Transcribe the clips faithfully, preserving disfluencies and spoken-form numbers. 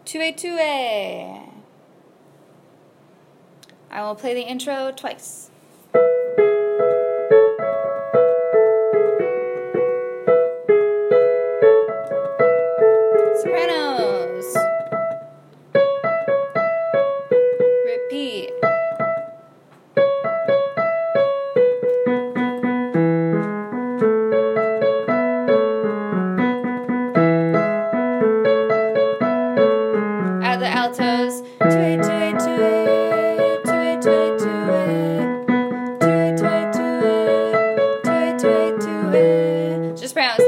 two-way, two-way. I will play the intro twice. Sopranos. Repeat. Add the altos. Two-way, two-way, two-way. Two-way, two-way, two-way. Two-way, two-way, two-way. Two-way, two-way, two-way. Just sopranos.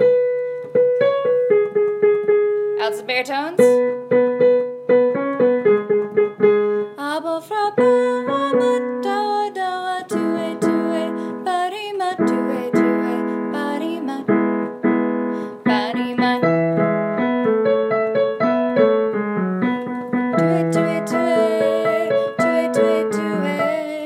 Altos and baritones. Abo fra ba ma da da two-way, two-way. Body ma two-way, two-way. Body ma. Body ma. Two-way, two-way, two-way. Two-way, two-way, two-way.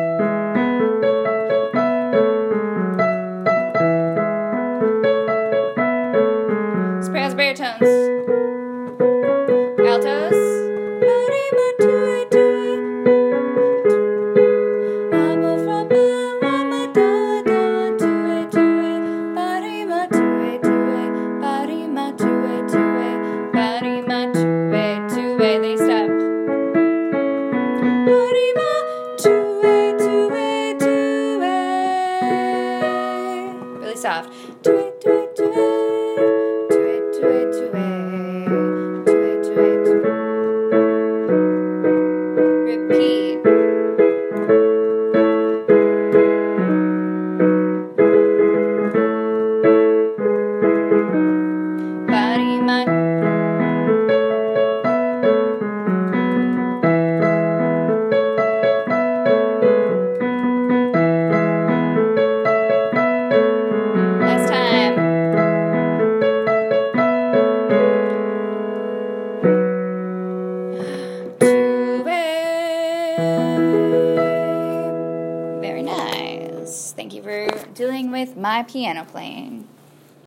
Sopranos, baritones. Altos. Body ma two-way, two-way. Abo fra ba ma da da two-way, two-way. Body ma two-way, two-way. Body ma two-way, two-way. Body ma two-way, two-way. They stop. Body ma two-way, two-way, two-way. Really soft. Two-way, two-way, two-way. Two-way, two-way, two-way. Two-way, two-way, two-way. Repeat. Body ma. Last time. Two-way. Very nice. Thank you for dealing with my piano playing.